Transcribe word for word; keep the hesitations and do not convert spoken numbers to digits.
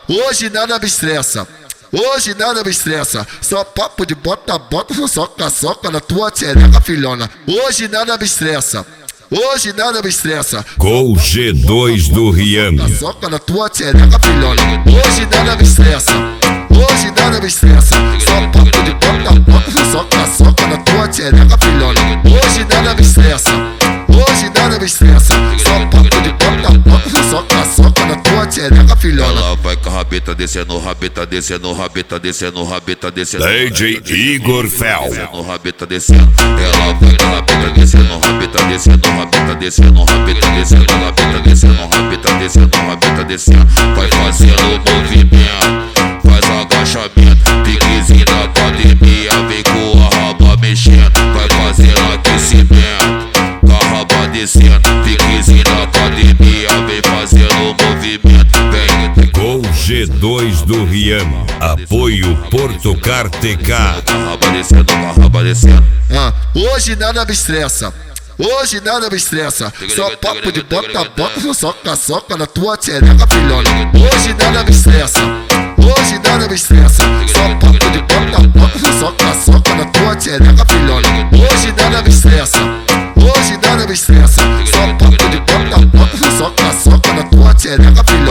Hoje nada me estressa. Hoje nada me estressa, só papo de bota, bota, soca, soca na tua tchereca, filhona. Hoje nada me estressa. Hoje nada me estressa. Gol G dois do Rian. Soca na tua tchereca, filhona. Hoje nada me estressa. Hoje nada me estressa. Só papo de bota, bota, soca, soca na tua tchereca, filhona. Hoje nada me estressa. Hoje nada me estressa. Só papo de bota, bota, soca, soca na tua tchereca, filhona. Ela vai com a rabeta descendo, rabeta descendo, rabeta descendo, rabeta descendo. D J Igor Fel. No rabeta descendo. Ela vai na rabeta descendo, rabeta descendo, rabeta descendo, rabeta descendo, rabeta descendo, rabeta descendo, rabeta descendo. Vai fazendo o movimento, faz agachamento, piquezinho na academia, vem com a raba mexendo. Vai fazendo aquecimento, com a raba descendo, piquezinho na academia, vem fazendo o movimento. Vem, Gol G dois do Rian. Apoio Portocar T K. com a raba descendo, com a raba descendo. Ah, hoje nada me estressa. Hoje nada me estressa. Só papo de bota, bota, soca, soca na tua tchereca, filhona. Hoje nada me estressa. Hoje nada me estressa. Só papo de bota, bota, soca, soca na tua tchereca, filhona. Hoje nada me estressa. Hoje nada me estressa. Só papo de bota, bota, soca, soca na tua tchereca, filhona.